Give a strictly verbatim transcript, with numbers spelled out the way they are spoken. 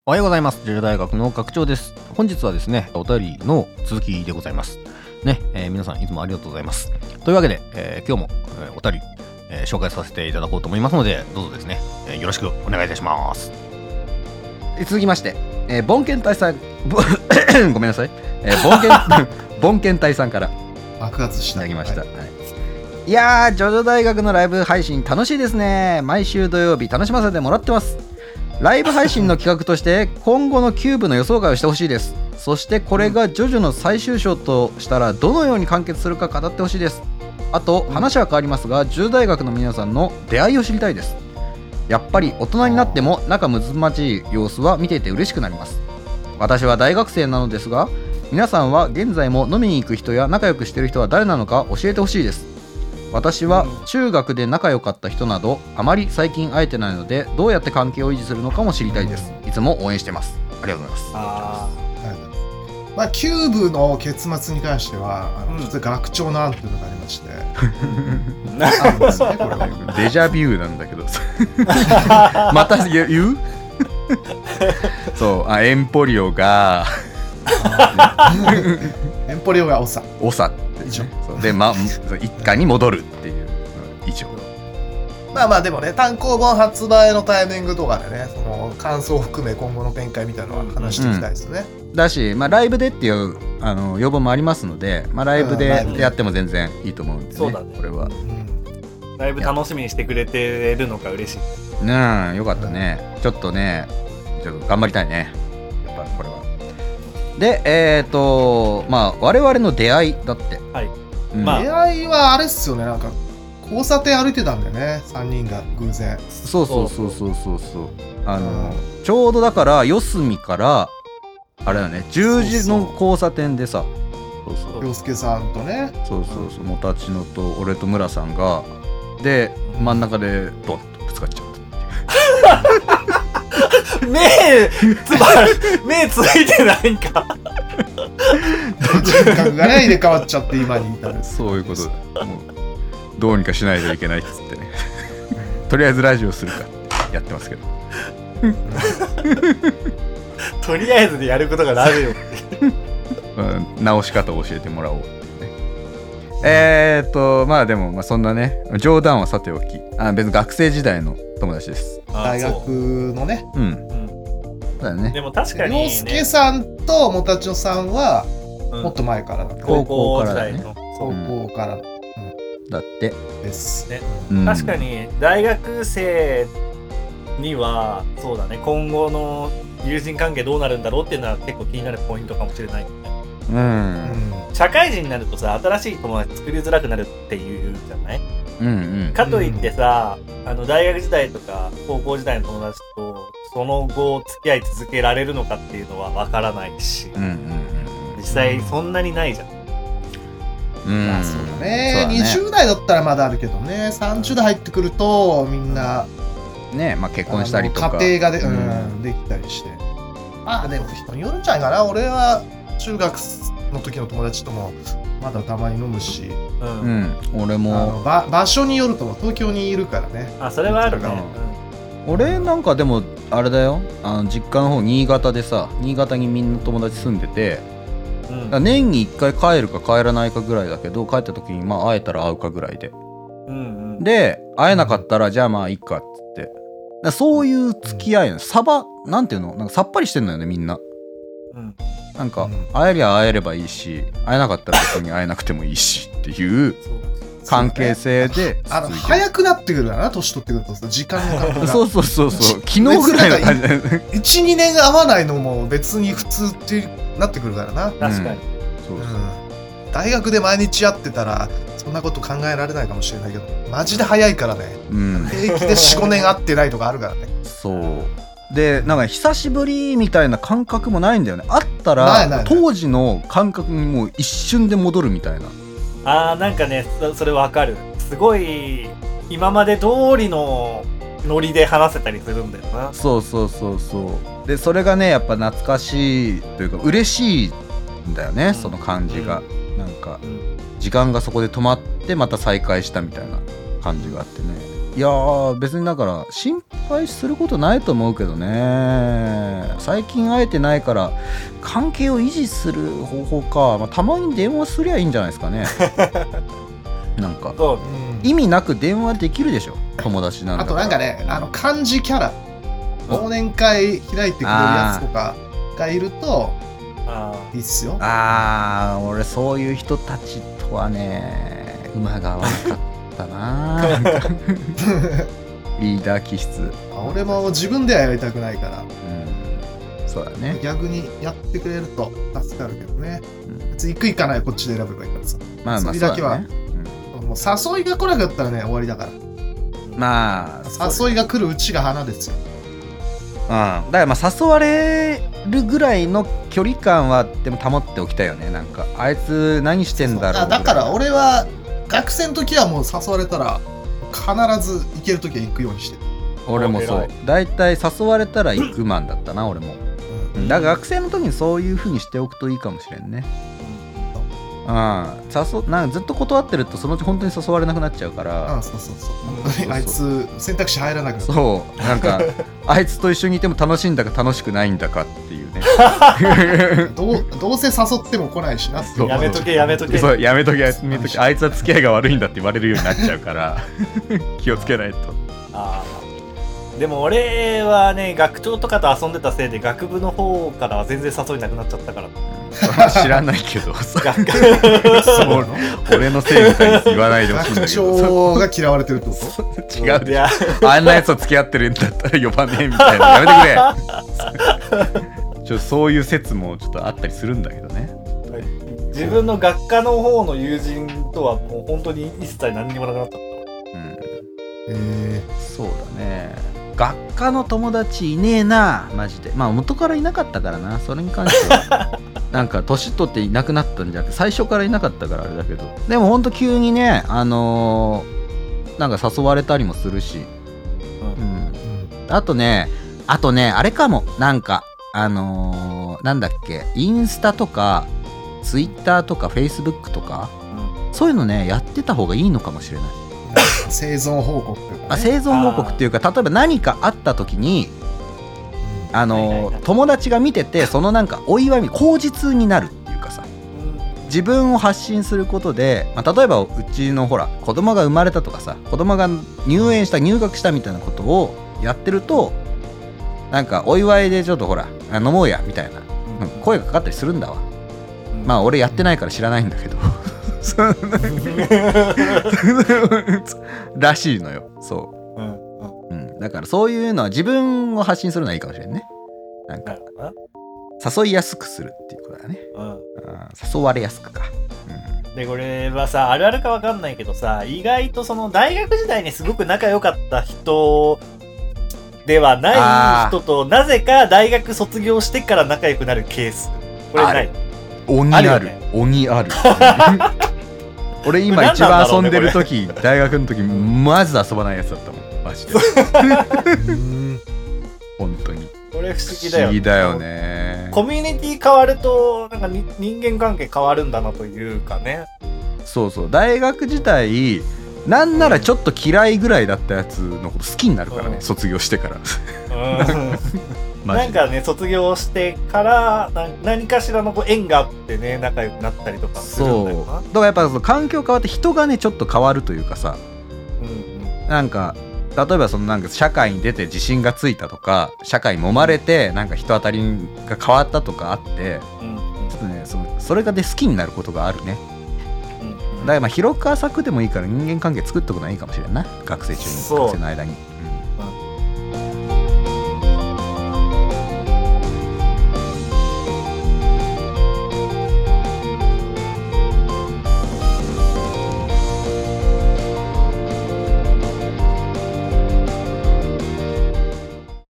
おはようございます。ジェル大学の学長です。本日はですね、お便りの続きでございますね、えー、皆さんいつもありがとうございます。というわけで、えー、今日も、えー、お便り、えー、紹介させていただこうと思いますので、どうぞですね、えー、よろしくお願いいたします。続きまして、えー、ボンケン隊さんごめんなさい、えー、ボンケンボンケン隊さんから爆発したいただきました。はい、はい、いやー、ジョジョ大学のライブ配信楽しいですね。毎週土曜日楽しませてもらってます。ライブ配信の企画として今後のキューブの予想会をしてほしいです。そしてこれがジョジョの最終章としたらどのように完結するか語ってほしいです。あと話は変わりますが、ジョジョ大学の皆さんの出会いを知りたいです。やっぱり大人になっても仲睦まじい様子は見ていて嬉しくなります。私は大学生なのですが、皆さんは現在も飲みに行く人や仲良くしている人は誰なのか教えてほしいです。私は中学で仲良かった人などあまり最近会えてないので、どうやって関係を維持するのかも知りたいです。いつも応援してます。ありがとうございます。 あ、まあ、キューブの結末に関してはあの、うん、実は学長の案というのがありましてあるんですね、これはデジャビューなんだけどまた言うそう、あ、エンポリオがエンポリオがオサオサ以上で、ま、一家に戻るっていう以上。 まあまあでもね、単行本発売のタイミングとかでね、その感想を含め今後の展開みたいなのは話していきたいですね、 うん、だし、まあ、ライブでっていうあの要望もありますので、まあ、ライブでやっても全然いいと思うんでね、 そうだね、 これは、うん、 ライブ楽しみにしてくれてるのが嬉しいね。よかったね、うん、ちょっとねちょっと頑張りたいね、やっぱこれは。で、えっ、ー、とまあ我々の出会いだって、はい、 うん、まあ、出会いはあれっすよね、なんか交差点歩いてたんだよね、さんにんが偶然。 そうそうそうそうそうそう、あの、うん、ちょうどだから四隅からあれだね、十字の交差点でさ、 そうそう、洋介さんとね、 そうそうそう、もたちのと俺と村さんがで真ん中でドンとぶつかっちゃったっていう目つば目ついてないんか人格がね入れ替わっちゃって今に至る。 そういうことだ、もうどうにかしないといけないっつってねとりあえずラジオするかってやってますけどとりあえずでやることがラジオ、うん、直し方を教えてもらおうっていうね。えーっとまあでも、まあ、そんなね冗談はさておき、あ、別に学生時代の友達です。 大学のね、 うん、うん、だよね。 でも確かにね、 洋介さんともたちのさんはもっと前からだ、ね、 高校からだね、 高校から、うん、 だってですね、 うん、確かに大学生にはそうだね、今後の友人関係どうなるんだろうっていうのは結構気になるポイントかもしれないよね。 うん、うん、 社会人になるとさ、新しい友達作りづらくなるっていうじゃない、 うんうん、 かといってさ、あの大学時代とか高校時代の友達とその後付き合い続けられるのかっていうのは分からないし、うんうんうん、実際そんなにないじゃん、 うん、まあそうだね、そうだね、にじゅう代だったらまだあるけどね、さんじゅう代入ってくるとみんなね、まあ、結婚したりとか家庭がで、うん、できたりして、まあでも人によるんじゃないかな。俺は中学の時の友達ともまだたまに飲むし、 うんうん、俺もあの場場所によるとも東京にいるからね。 あ、それはあるね、 うん、俺なんかでもあれだよ、あの実家の方新潟でさ、新潟にみんな友達住んでて、うん、年にいっかい帰るか帰らないかぐらいだけど、帰った時にまあ会えたら会うかぐらいで、うんうん、で会えなかったらじゃあまあいいかっつって、だそういう付き合いのサバなんていうの、なんかさっぱりしてんのよねみんな、うん、なんか、うん、会えりゃ会えればいいし、会えなかったら別に会えなくてもいいしっていう関係性で、ね、 あの早くなってくるからな、年取ってくると時間の感覚がそうそうそうそう、昨日ぐらいの感じでいち、にねん会わないのも別に普通ってなってくるからな。 確かに、うん、そうそう、 うん、大学で毎日会ってたらそんなこと考えられないかもしれないけど、マジで早いからね、うん、平気で よん,ご 年会ってないとかあるからね。 そうで、なんか久しぶりみたいな感覚もないんだよね。会ったら当時の感覚にもう一瞬で戻るみたいな。 あー、なんかね、そ, それわかる。すごい今まで通りのノリで話せたりするんだよな。 そうそうそうそう。でそれがねやっぱ懐かしいというか嬉しいんだよね、うん、その感じが、うん、なんか、うん、時間がそこで止まってまた再会したみたいな感じがあってね、 いやー別にだから心配することないと思うけどね。最近会えてないから関係を維持する方法か、まあ、たまに電話すりゃいいんじゃないですかねなんか意味なく電話できるでしょ友達なんだから。 あとなんかね、あの漢字キャラ忘年会開いてくれるやつとかがいるといいっすよ。 ああ俺そういう人たちとはね馬が合わなかったなリーダー気質。 俺も自分ではやりたくないから、 うん、そうだね。 逆にやってくれると助かるけどね、うん、別に行く行かないこっちで選べばいいからさ。まあまあそれだけは、ね、うん、もう誘いが来なかったらね終わりだから。まあ誘いが来るうちが花ですよ。 うん、だからまあ誘われるぐらいの距離感はでも保っておきたいよね。なんかあいつ何してんだろう。 あだから俺は学生の時はもう誘われたら必ず行ける時は行くようにしてる。 俺もそうだいたい誘われたら行くマンだったな俺も、うん、だから学生の時にそういう風にしておくといいかもしれんね。うん、誘なんかずっと断ってるとそのうち本当に誘われなくなっちゃうから。 あそうそうそう本当にあいつ選択肢入らなくなる。 そうなんかあいつと一緒にいても楽しいんだか楽しくないんだかっていうねどうどうせ誘っても来ないしなってやめとけやめとけそうやめとけやめとけあいつは付き合いが悪いんだって言われるようになっちゃうから気をつけないと。 あでも俺はね学長とかと遊んでたせいで学部の方からは全然誘いなくなっちゃったから知らないけどそう俺のせいみたいに言わないでほしいんだけど。 学長が嫌われてるってこと？ 違うであんなやつと付き合ってるんだったら呼ばねえみたいなやめてくれちょそういう説もちょっとあったりするんだけどね。 自分の学科の方の友人とはもう本当に一切何にもなくなっちゃった。うん、 えー、そうだね。学科の友達いねえなマジで。まあ元からいなかったからなそれに関してはなんか年取っていなくなったんじゃなくて最初からいなかったからあれだけど、でもほんと急にねあのー、なんか誘われたりもするし、うん、うん、あとねあとねあれかもなんかあのー、なんだっけインスタとかツイッターとかフェイスブックとか、うん、そういうのねやってた方がいいのかもしれない。 生存報告というか、ね、 あ生存報告っていうか例えば何かあった時にあの友達が見ててそのなんかお祝い口実になるっていうかさ自分を発信することで、まあ、例えばうちのほら子供が生まれたとかさ子供が入園した入学したみたいなことをやってるとなんかお祝いでちょっとほら飲もうやみたいな声がかかったりするんだわ。まあ俺やってないから知らないんだけどらしいのよ。そう、うんうん、だからそういうのは自分を発信するのはいいかもしれんね。なんか誘いやすくするっていうことだね、うん、誘われやすくか、 うん、でこれはさあるあるかわかんないけどさ意外とその大学時代にすごく仲良かった人ではない人となぜか大学卒業してから仲良くなるケースこれない鬼ある、あるよね、鬼ある俺今一番遊んでる時、ね、大学の時まず遊ばないやつだったもんマジで本当にこれ不思議だよね。不思議だよね。 コミュニティ変わるとなんかに人間関係変わるんだなというかね。 そうそう大学時代なんならちょっと嫌いぐらいだったやつのこと好きになるからね、うん、卒業してからなんかね卒業してからな何かしらのこう縁があってね仲良くなったりとかするんだよな。 そうだからやっぱその環境変わって人がねちょっと変わるというかさ、うんうん、なんか例えばそのなんか社会に出て自信がついたとか社会に揉まれてなんか人当たりが変わったとかあって、うんうん、ちょっとね そ, のそれがで好きになることがあるね、うんうん、だからまあ広く浅くでもいいから人間関係作っとくのはいいかもしれんな学生中に学生の間に、うん